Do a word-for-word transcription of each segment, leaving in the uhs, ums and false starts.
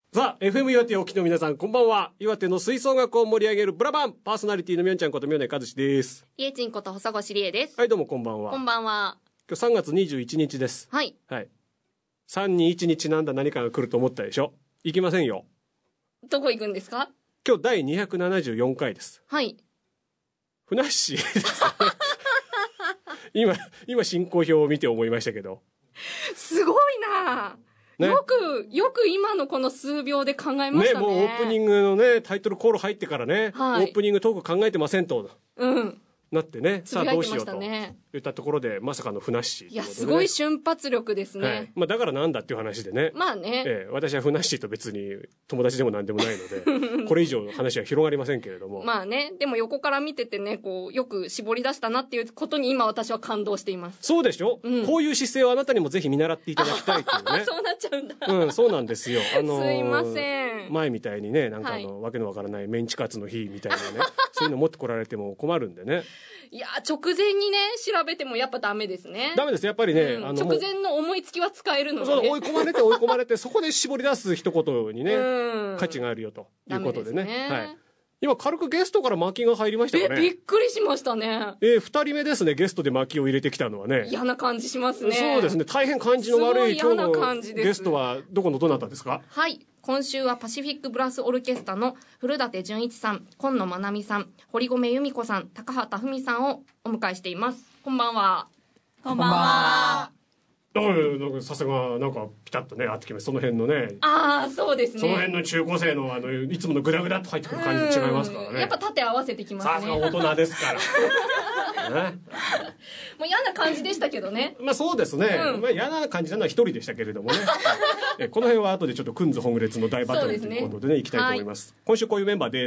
さあ エフエム 岩手お聞きの皆さんこんばんは。岩手の吹奏楽を盛り上げるブラバンパーソナリティのみょんちゃんことみょねかずしです。 りえちんこと細越りえです。 はい、どうもこんばんは。 こんばんは。 今日さんがつにじゅういちにちです。 はい、 はい、さんにいちにちなんだ何かが来ると思ったでしょ。行きませんよ。 どこ行くんですか。 今日だいにひゃくななじゅうよんかいです。 はい、 ふなっしーですね今今進行表を見て思いましたけど、 すごいな、ね、よくよく今のこの数秒で考えましたね。 ね、もうオープニングのねタイトルコール入ってからね、はい、オープニングトーク考えてませんと、 うんなってね、さあどうしようと言ったところでまさかのふなっしー、ね、 いやすごい瞬発力ですね、はい、 まあ、だからなんだっていう話でね、 まあね、 ええ、私はふなっしーと別に友達でもなんでもないのでこれ以上の話は広がりませんけれどもまあね、でも横から見ててね、こうよく絞り出したなっていうことに今私は感動しています。 そうでしょ、うん、こういう姿勢をあなたにもぜひ見習っていただきたいっていうねそうなっちゃうんだ。 うん、そうなんですよ、あのー、 すいません。 前みたいにね、なんかあの、はい、わけのわからないメンチカツの日みたいなねそういうの持ってこられても困るんでねいや直前にね調べてもやっぱダメですね。 ダメです、やっぱりね、 うん、あの直前の思いつきは使えるので、ね、 そう追い込まれて追い込まれてそこで絞り出す一言にね、うん、価値があるよということでね、 ね、 はい、今軽くゲストから巻きが入りましたかね。 えびっくりしましたね。 えー、ふたりめですね、ゲストで巻きを入れてきたのはね。 嫌な感じしますね。 そうですね、大変感じの悪い今日のゲストはどこのどなたですか。 はい、今週はパシフィックブラスオルケストラの古舘純一さん、今野まなみさん、堀米由美子さん、高畑文さんをお迎えしています。こんばんは。 こんばんは。 さすがなんかピタッとねあってきます。その辺のね、 ああそうですね、 その辺の中高生のあのいつものグダグダっと入ってくる感じ違いますからね。 やっぱ縦合わせてきますね。 さすが大人ですからね、 もう嫌な感じでしたけどね。 まあそうですね、うん、まあ、嫌な感じなのは一人でしたけれどもねえこの辺は後でちょっとくんずほぐれつの大バトルということでね、いきたいと思います、はい、今週こういうメンバーです。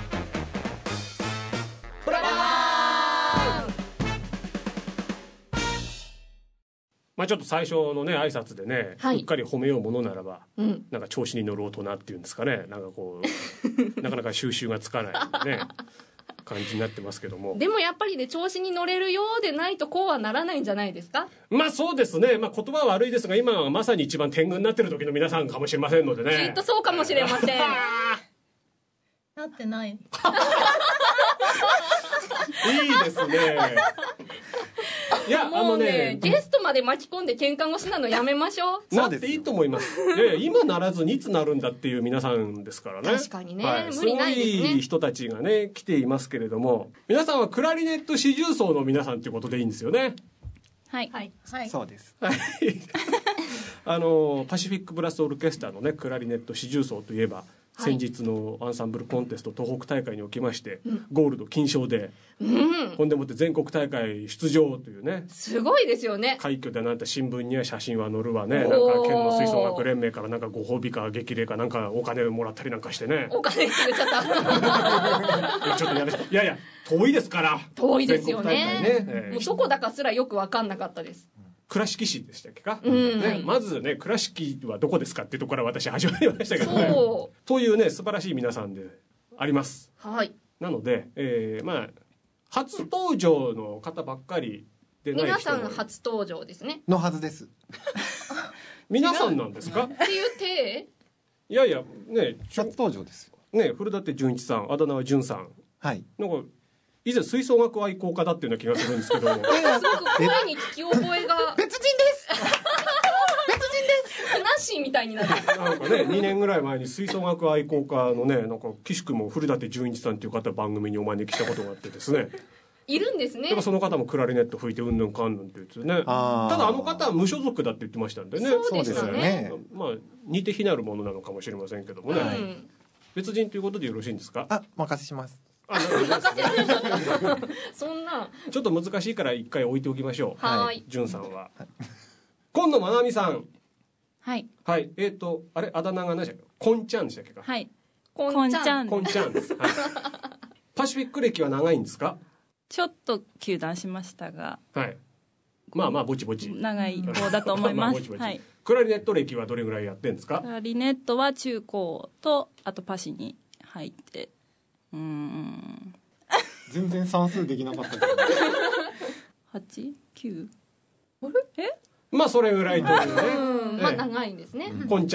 ブラバーン。 まあちょっと最初のね挨拶でね、はい、うっかり褒めようものならば、うん、なんか調子に乗る大人っていうんですかね、なんかこうなかなか収拾がつかないね感じになってますけども、 でもやっぱりね調子に乗れるようでないとこうはならないんじゃないですか。 まあそうですね、まあ、言葉は悪いですが今はまさに一番天狗になってる時の皆さんかもしれませんのでね。 きっとそうかもしれませんなってないいいですねいやもうね、あのねゲストまで巻き込んで喧嘩腰なのやめましょう。 なっていいと思います。いやいや今ならずにいつなるんだっていう皆さんですからね。 確かにね、はい、 無理ないですね。すごい人たちがね来ていますけれども、皆さんはクラリネット四重奏の皆さんということでいいんですよね。 はいはい、はい、 そうです。 あのパシフィックブラスオルケストラのねクラリネット四重奏といえば、先日のアンサンブルコンテスト東北大会におきまして、うん、ゴールド金賞で、うん、ほんでもって全国大会出場というね、 すごいですよね。 快挙でなんて新聞には写真は載るわね。なんか県の吹奏楽連盟からなんかご褒美か激励かなんかお金もらったりなんかしてね。 お金くれちゃったちょっとやめいやいや遠いですから。 遠いですよね。 ね、えー、 もうどこだかすらよく分かんなかったです。 倉敷市でしたっけか、うんね、まずね倉敷はどこですかっていうところから私始まりましたけどね。というね素晴らしい皆さんであります、 はい、 なので、えー、まあ初登場の方ばっかりでない人皆さん初登場ですねのはずです皆さんなんですかっていう体いやいやね初登場ですね。古舘純一さん、あだ名は純さん、はい、なんか以前吹奏楽愛好家だっていうような気がするんですけどすごく声に聞き覚えが別人です別人ですふなっしーみたいになってる。 なんかねにねんぐらい前に吹奏楽愛好家のねなんか岸君も古舘純一さんっていう方番組にお招きしたことがあってですねいるんですね。 やっぱその方もクラリネット吹いてうんぬんかんぬんって言ってね、ただあの方は無所属だって言ってましたんでね。 そうですよね。 まあ似て非なるものなのかもしれませんけどもね、はい、別人ということでよろしいんですか。 あ、任せします。 あそんなちょっと難しいから一回置いておきましょう。 はい。 純さんは。今野まなみさん。 はい。 はい。えっ、ー、とあれあだ名が何でしたっけ。こんちゃんでしたっけか。 はい。 こんちゃん。 こんちゃんです。はい、パシフィック歴は長いんですか。 ちょっと休団しましたが。 はい。まあまあぼちぼち。 長い方だと思います。まあぼちぼち。はい。 クラリネット歴はどれぐらいやってんですか。 クラリネットは中高とあとパシに入って。うーん全然算数できなかったけどはち、きゅうあれえまあそれぐらいというねうんまあ長いんですね、 うん、こんちゃん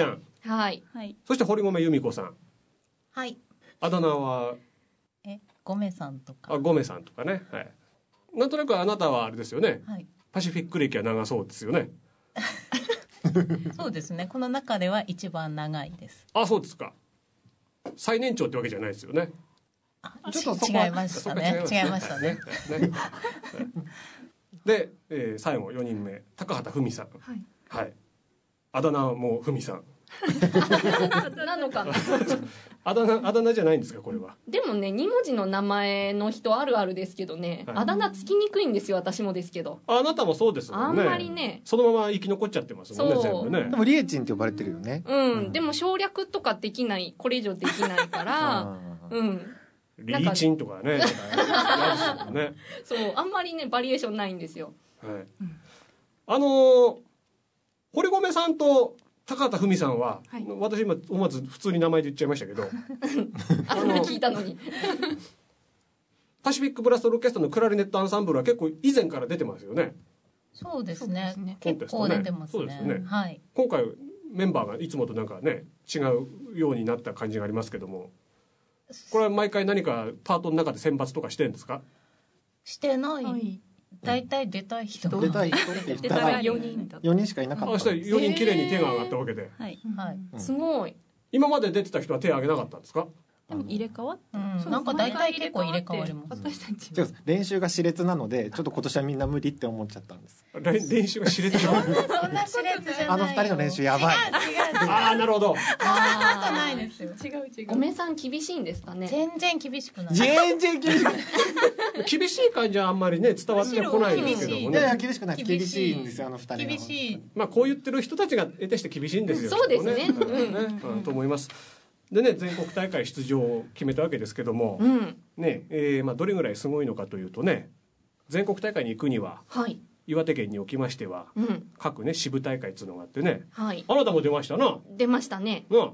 はい。 はい。 そして堀米由美子さん。 はい。 あだ名はえ、ゴメさんとか。 あ、ゴメさんとかね。はい。なんとなくあなたはあれですよね。 はい。 パシフィック歴は長そうですよね。 そうですね。この中では一番長いです。 あ、そうですか。最年長ってわけじゃないですよね。 あ、ちょっと違いましたね。違いましたね。ねで、えー、最後よにんめ高畑文さん。はい。はい。あだ名も文さん。 なのかな。 あだ名あだ名じゃないんですかこれは。 でもねに文字の名前の人あるあるですけどね、はい、あだ名つきにくいんですよ私もですけど。 あなたもそうですもんね。 あんまりねそのまま生き残っちゃってますもんね全部ね。 でもリエチンって呼ばれてるよね。 うん、うん、でも省略とかできないこれ以上できないからうんリーチンとかねかですもんね。 そうあんまりねバリエーションないんですよ。 はい、うん、あのー、堀米さんと高畑文さんは、はい、私今思わず普通に名前で言っちゃいましたけどあそれ聞いたのにパシフィックブラスオーケストラのクラリネットアンサンブルは結構以前から出てますよね。 そうですね、 ね結構出てますね。そうですね、はい、 今回メンバーがいつもとなんかね違うようになった感じがありますけども、これは毎回何かパートの中で選抜とかしてるんですか？ してない、はい、大体出たい人出たい人って言ったらよにんだよにんしかいなかった。 あ、したらよにんきれいに手が上がったわけで、 はい、はい、 すごい。 今まで出てた人は手を挙げなかったんですか？ でも入れ替わって、 うん、なんか大体結構入れ替わります。 私たち違う、練習が熾烈なのでちょっと今年はみんな無理って思っちゃったんです。 練習が熾烈なそんな熾烈じゃないよ。 あの二人の練習やばい。 違う違うああなるほど。 ああないですよ。 違う違う。 ごめさん厳しいんですかね。 全然厳しくない。 全然厳しくない。 厳しい感じはあんまりね伝わってこないんですけどもね。 いやいや厳しくない。厳しいんですよあの二人は。 厳しい。 まあこう言ってる人たちが得てして厳しいんですよ。 そうですね。 うん、と思います。でね、全国大会出場を決めたわけですけども、 うんねえーまあ、どれぐらいすごいのかというとね、全国大会に行くには、 はい、 岩手県におきましては、うん、各ね支部大会っつうのがあってね、 はい、 あなたも出ましたな。 出ましたね。 うん、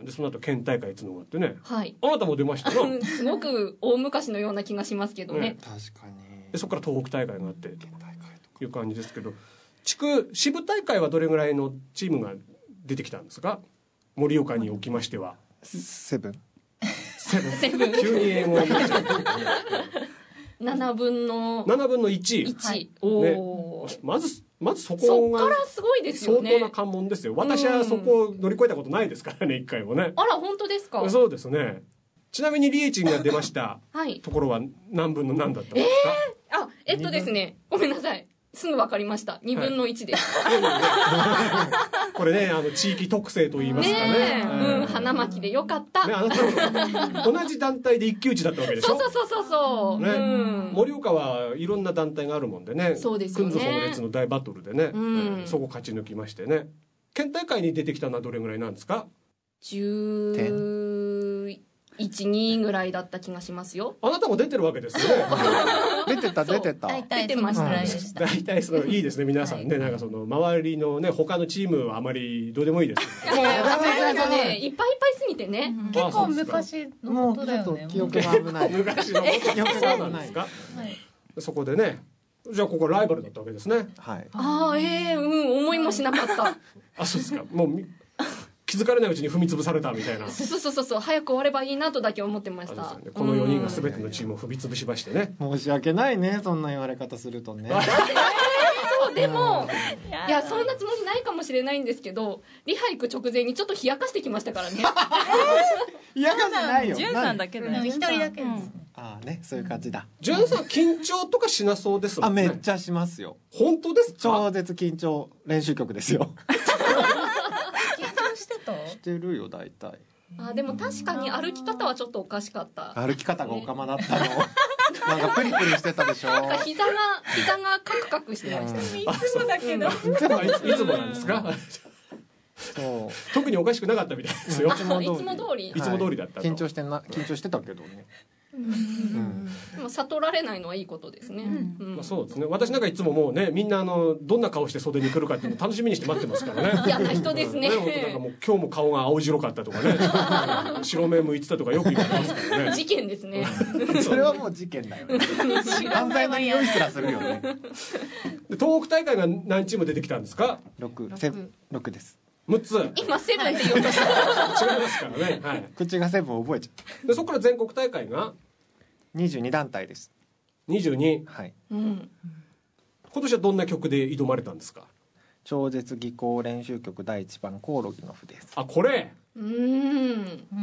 でその後県大会っつうのがあってね、 はい、 あなたも出ましたな。 すごく大昔のような気がしますけどね。ね確かに。 でそこから東北大会があってという感じですけど、地区支部大会はどれぐらいのチームが出てきたんですか？盛岡におきましては。 セブンセブン急に英語になっちゃう、ね、 ななぶんのななぶんのいち、 いち、おね、まずまずそこがそっからすごいですよね。 相当な関門ですよ。私はそこを乗り越えたことないですからね一回もね。 あら本当ですか？ そうですね。ちなみにリエチンが出ましたはい、 ところは何分の何だったんですか？ えー、あえっとですねごめんなさいすぐ分かりました。にぶんのいちです、 はい、これねあの地域特性と言いますかね。 ねうん、花巻でよかった、 ね、あなた同じ団体で一騎打ちだったわけでしょ。 そうそうそうそう、 ねうん、 盛岡はいろんな団体があるもんでね。 そうですよね。 くんずほうれつの大バトルでね、 うん、 そこ勝ち抜きましてね。県大会に出てきたのはどれぐらいなんですか？ じゅういち、にぐらいだった気がしますよ。 あなたも出てるわけですよね。 出てた出てた。 大体出てました。 大体そのいいですね皆さんね、はい、なんかその周りのね他のチームはあまりどうでもいいです。 もうねいっぱいいっぱいすぎてね。 結構昔のことだよね。 記憶が危ない。 昔の記憶が危ないですか。はい、そこでね。じゃあここライバルだったわけですね。 はい。 ああええー、うん思いもしなかった。 あそうですか。もう気づかれないうちに踏み潰されたみたいな。 そうそうそうそう早く終わればいいなとだけ思ってました。 ね、このよにんが全てのチームを踏み潰しましてね。 申し訳ないねそんな言われ方するとね。 そうでもいやそんなつもりないかもしれないんですけどリハ行く直前にちょっと冷やかしてきましたからね。 冷やかしてないよ。 ジュンさんだけだよ。 一人だけです、ね。 ああねそういう感じだ。 ジュンさん緊張とかしなそうですもんね。 あめっちゃしますよ。 本当ですか？ 超絶緊張練習曲ですよ。してるよ大体。 あでも確かに歩き方はちょっとおかしかった。 歩き方がおかまだったの。なんかプリプリしてたでしょ。 なんか膝が膝がカクカクしてました。 いつもだけど。いつもいつもなんですか。 そう特におかしくなかったみたいですよ。 いつも通り。 いつも通りだった。 緊張してな緊張してたけどね。 うん、でも悟られないのはいいことですね。うんうんまあ、そうですね。私なんかいつももうねみんなあのどんな顔して袖に来るかっていうの楽しみにして待ってますからね。 嫌な人ですね。 ねなんかもう今日も顔が青白かったとかね白目向いてたとかよく言われますからね。 事件ですね。 それはもう事件だよね。犯罪の匂いすらするよね。 で東北大会が何チーム出てきたんですか？ 六六です。 むっつ今セブンって言おうとした。 違いますからね、はい、 口がセブン覚えちゃう。 でそこから全国大会がにじゅうに団体です。 にじゅうに、 はい、 うん、 今年はどんな曲で挑まれたんですか？ 超絶技巧練習曲だいいちばんコオロギの譜です。 あ、これうーん、 うん、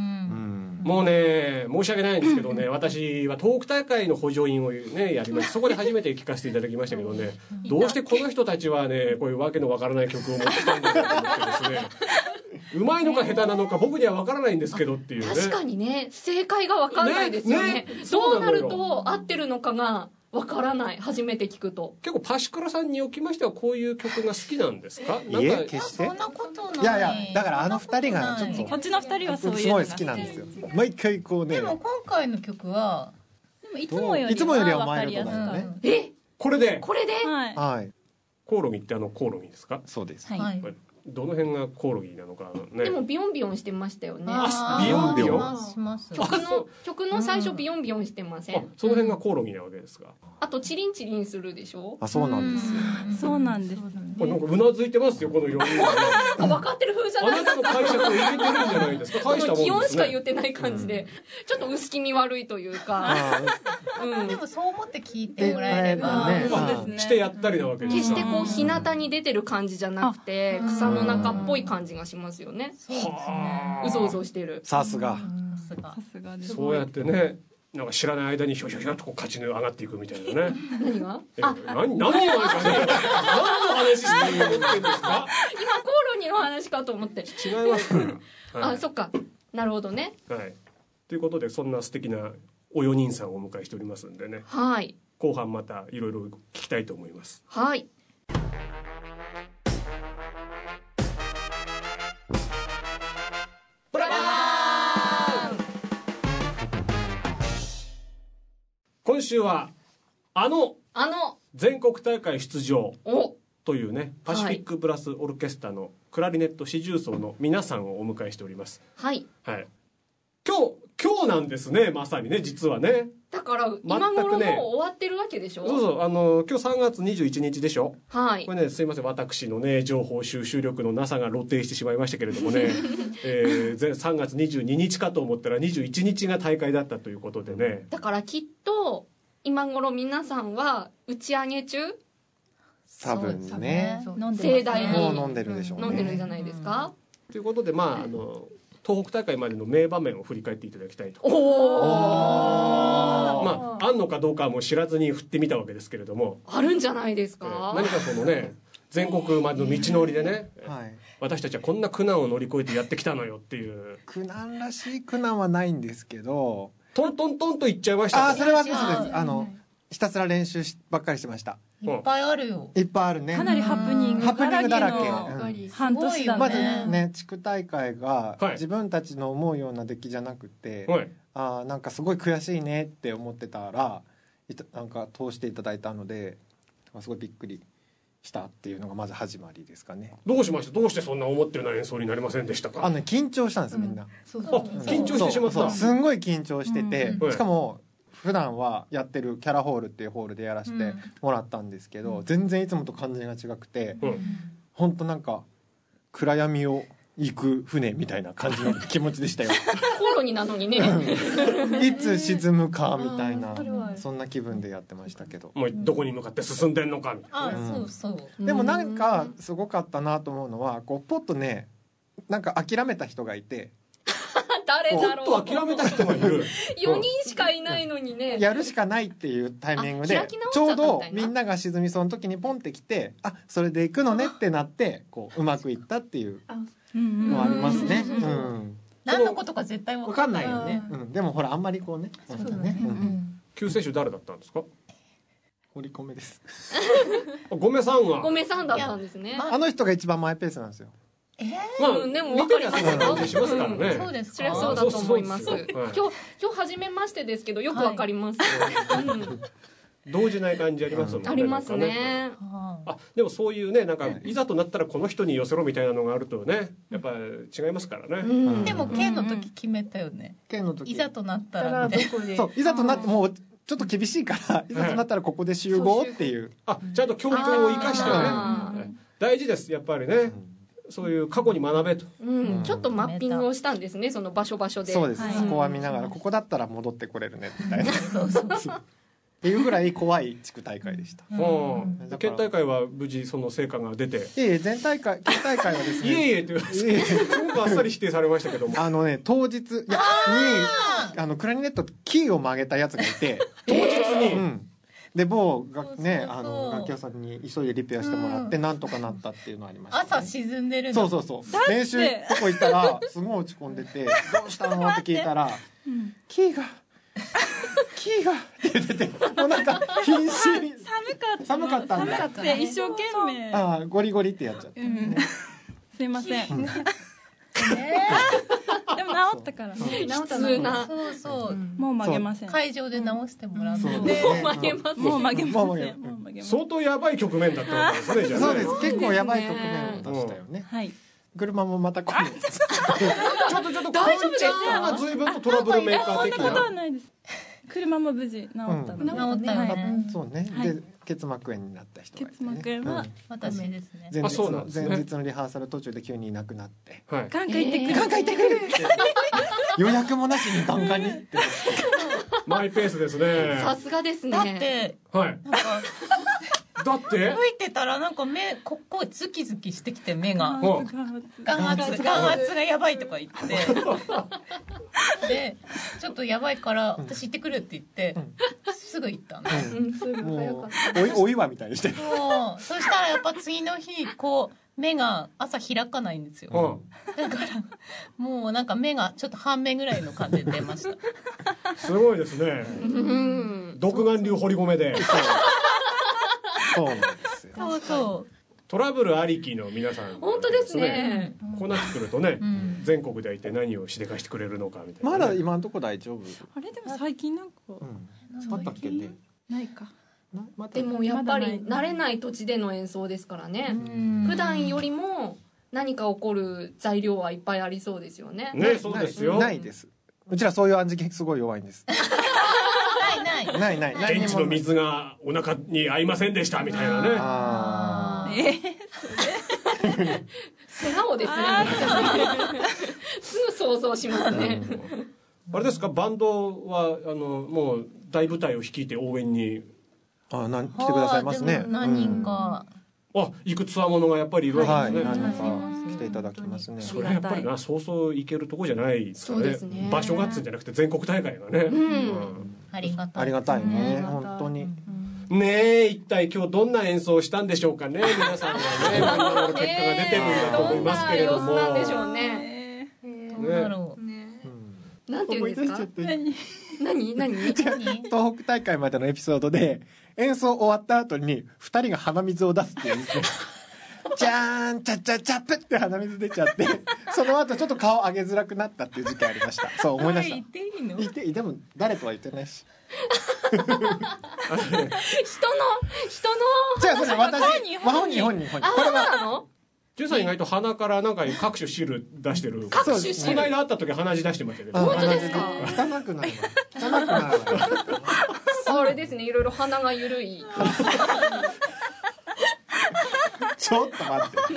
もうね申し訳ないんですけどね私は東北大会の補助員をねやりまして、そこで初めて聴かせていただきましたけどね、どうしてこの人たちはねこういうわけのわからない曲を持ってきたんだろうと思ってですねうまいのか下手なのか僕にはわからないんですけどっていうね。 確かにね正解がわかんないですよ ね, ね, ねどうなると合ってるのかがわからない。初めて聞くと。結構パシクラさんにおきましてはこういう曲が好きなんですか？なんかいえ決してそんなことない。 いやいやだからあの二人がちょっとこっちの二人はそういうすごい好きなんですよ。毎回こうね。 でも今回の曲はでもいつもよりいつもよりははマイルドだよね。 えこれでこれで、 はい、 はい、 コオロギってあのコオロギですか？ そうです。 はい、 はいどの辺がコオロギなのかね。 でもビヨンビヨンしてましたよね。 あビヨンビヨンします曲の曲の最初ビヨンビヨンしてません？ あその辺がコオロギなわけですか？ あとチリンチリンするでしょ？ あそうなんですよ。 そうなんです。 これなんかうなずいてますよこのよにん分かってる風じゃない。 あなたの解釈を入れてるんじゃないですか？大したもんですね。 気温しか言ってない感じで、うん、ちょっと薄気味悪いというか、 うん、でもそう思って聞いてもらえれば、 ね、 まあ、してやったりなわけです。 決してこう日向に出てる感じじゃなくて草の中っぽい感じがしますよね。 そうですね。 うぞうぞしてる。 さすが。 さすがです。 そうやってね。なんか知らない間にひょひょひょっとこう勝ち抜上がっていくみたいなね。 何が？ あ、何何を何の話してるんですか？ 今コオロギの話かと思って。 違いますから。 はい、あ、そっか。なるほどね。 はい。ということでそんな素敵なおよにんさんをお迎えしておりますんでね。 はい。 後半またいろいろ聞きたいと思います。 はい。 今週はあのあの全国大会出場おというねパシフィックブラスオルケストラのクラリネット四重奏の皆さんをお迎えしております。 はい、 はい、今日今日なんですね。まさにね実はねだから今頃もう終わってるわけでしょ。 そうそうあの今日さんがつにじゅういちにちでしょ。 はいこれねすいません私のね情報収集力のなさが露呈してしまいましたけれどもね、えー、さんがつにじゅうににちかと思ったらにじゅういちにちが大会だったということでね。 だからきっと今頃皆さんは打ち上げ中多分ね盛大にもう飲んでるでしょうね。 飲んでるんじゃないですか、 うん、ということでまああの東北大会までの名場面を振り返っていただきたいと。 おおまああんのかどうかはもう知らずに振ってみたわけですけれどもあるんじゃないですか、 えー、何かそのね全国までの道のりでね、 はい、 私たちはこんな苦難を乗り越えてやってきたのよっていう苦難らしい苦難はないんですけどトントントンと言っちゃいました。 あそれはですあのひたすら練習しばっかりしてました。 いっぱいあるよ。 いっぱいあるね。 かなりハプニングハプニングだらけ。 うん、半年だね。 まずね地区大会がはい、 自分たちの思うような出来じゃなくて、 はい、 あなんかすごい悔しいねって思ってたらなんか通していただいたのですごいびっくりしたっていうのがまず始まりですかね。 どうしました？どうしてそんな思ってるような演奏になりませんでしたか？ あの、ね、緊張したんですよみんな。 うん、そうそう緊張してしまった。 すんごい緊張してて、 うん、 しかも普段はやってるキャラホールっていうホールでやらせてもらったんですけど、うん、全然いつもと感じが違くて、うん、ほんとなんか暗闇を行く船みたいな感じの気持ちでしたよ。 コロニなのにねいつ沈むかみたいなそんな気分でやってましたけど、 もうどこに向かって進んでんのかみたいな、 あ、そうそう。 でもなんかすごかったなと思うのはこうポッとねなんか諦めた人がいて誰だろう。 ポッと諦めた人がいるよにんしかいないのにね、 やるしかないっていうタイミングでちょうどみんなが沈みそうの時にポンってきてあそれで行くのねってなってこううまくいったっていうのはありますね。うん、 何のことか絶対分かんないよね、 うん、でもほらあんまりこうねそうだね、うん、 救世主誰だったんですか？ 堀米ですごめさんがごめさんだったんですね。 あの人が一番マイペースなんですよ。 えー、まあ、でも分かりますよ。 見てしますからね。 そうですか。 そりゃそうだと思います。今日今日初めましてですけどよく分かります。はいうん、 動じない感じありますもんね。 ありますね。 あでもそういうねなんかいざとなったらこの人に寄せろみたいなのがあるとねやっぱ違いますからね。 うん、でもKの時決めたよね。 Kの時いざとなったらね。 そういざとなってもうちょっと厳しいからいざとなったらここで集合っていう。 あちゃんと教訓を生かしてね。大事ですやっぱりね。 そういう過去に学べと、 うん、ちょっとマッピングをしたんですね、その場所場所で。 そうです、 はいそこは見ながらここだったら戻ってこれるねみたいなそうそうそうっていうぐらい怖い地区大会でした。 うんだから県大会は無事その成果が出て、 いえいえ全大会県大会はですねいえいえってすいえいえごくあっさり否定されましたけども、 あのね当日いやにあのクラリネットキーを曲げたやつがいて当日に、 うんで某がそうそうそうねあの楽器屋さんに急いでリペアしてもらって、なんとかなったっていうのありました、ね、 朝沈んでるのそうそうそう練習とこ行ったらすごい落ち込んでてどうしたのって聞いたらキーがキーがって言っててもうなんか必死に寒かった寒かったんだ寒かった一生懸命ああゴリゴリってやっちゃった、 うんすいませんねでも治ったからね普通な。 そうそうもう曲げません会場で直してもらって、 そうでもう曲げます。 もう曲げませんもう曲げもう曲げません相当やばい局面だったわけですね、じゃあね。 そうです結構やばい局面を出したよね、 はい車もまた今度ちょっとちょっと大丈夫ですか。随分とトラブルメーカー的そんなことはな。 ないです車も無事治ったので、 うん治ったよね、 そうね、 はいで結膜炎になった人がいて、 結膜炎はうん私ですね前あ日の前そうなんですね日のリハーサル途中で急にいなくなってはい。 ガンガン行ってくる、 ガンガン行ってくる予約もなしに弾丸にってマイペースですね。 さすがですね。 だってはい。 なんかだって吹いてたらなんか目ここズキズキしてきて目がお眼圧眼圧がやばいとか言ってでちょっとやばいから私行ってくるって言ってすぐ行ったの。 うん、すぐ早かもった。 うおいお岩みたいにしてそうそしたらやっぱ次の日こう目が朝開かないんですよ。 うん。 だからもうなんか目がちょっと半目ぐらいの感じで出ました。 すごいですね。 うん。 独眼流堀米でそうなんですよそうそトラブルありきの皆さん、 本当ですね。 こうなってくるとね、 うん全国で一体何をしでかしてくれるのかみたいなね、 まだ今のとこ大丈夫、 あれでも最近なんかうん、あったっけねないかなまたでもやっぱりまだない慣れない土地での演奏ですからね。 う。 普段よりも何か起こる材料はいっぱいありそうですよね。 ね、そうですよ。 ないですうちらそういう暗示すごい弱いんですないない。 ないない現地の水がお腹に合いませんでしたみたいなね。 あーえ素直ですね。すぐ想像しますね。 あれですか、バンドはあのもう大舞台を率いて応援に、 あなん来てくださいますねでも何人か、 あ、行くつわものがやっぱりいるうんはいわけですね。 何人はいか来ていただきますねそれはやっぱりな、そうそう行けるとこじゃないですからね。 そうですね場所がっつうんじゃなくて全国大会がね。 うんありがたい。 ありがたいねね本当にうんねえ、一体今日どんな演奏をしたんでしょうかね、皆さんはね。何の結果が出てるんだと思いますけれども。 どんな様子なんでしょうね。 どうだろう。 ねうんなんて言うんですか。 何何何？ 何東北大会までのエピソードで演奏終わった後にふたりが鼻水を出すっていうですねじゃーんチャチャチャプって鼻水出ちゃってその後ちょっと顔上げづらくなったっていう時期ありました。そう思い出し言っていいのた言ってでも誰とは言ってないし人の人のじゃあそれ私本人本人本人本人あ、そうこれはなの？ ジュンさん意外と鼻からなんか各種汁出してる。 各種そう汁この間会った時鼻血出してましたけど。 うん本当ですか汚くないわ汚くないわあれですね。いろいろ鼻が緩い。 ちょっと待って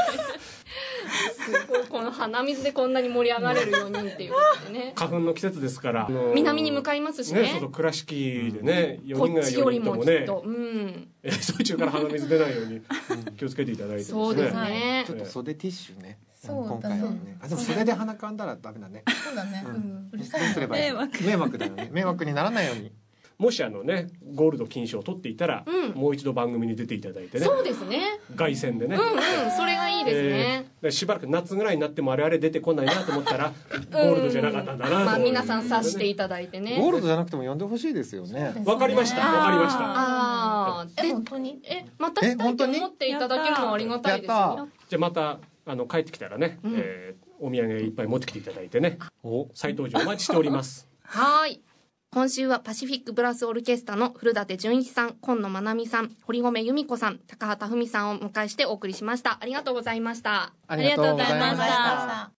すごいこの鼻水でこんなに盛り上がれるよにんっていうことでね。 花粉の季節ですから。あのー南に向かいますしね。 ね、そうそう倉敷でね、よこにんがよにっちよりんともね、 もきっと。うん。 え途中から鼻水出ないように気をつけていただいてですね。 そうですねちょっと袖ティッシュねそう今回はねあでも袖で鼻かんだらダメだねそうだね。 ううんん。うるさどういすればいいの迷惑迷惑だよね迷惑にならないようにもしあのね、ゴールド金賞を取っていたら、 うんもう一度番組に出ていただいてね、 そうですね。 凱旋でね。 うんうん。それがいいですね。 えーしばらく夏ぐらいになってもあれあれ出てこないなと思ったらゴールドじゃなかったんだなと、 まあ皆さん察していただいてね。 ゴールドじゃなくても呼んでほしいですよねわかりましたわかりました。 ああ。 えで、 本当に？ え、またしたいと思っていただけるのはありがたいですやったよ。 じゃあまたあの帰ってきたらね、 うんえーお土産いっぱい持ってきていただいてね、お再登場お待ちしておりますはーい。今週はパシフィックブラスオルケストラの古舘純一さん、今野まなみさん、堀米由美子さん、高畑文さんをお迎えしてお送りしました。ありがとうございました。 ありがとうございましありがとうございましたた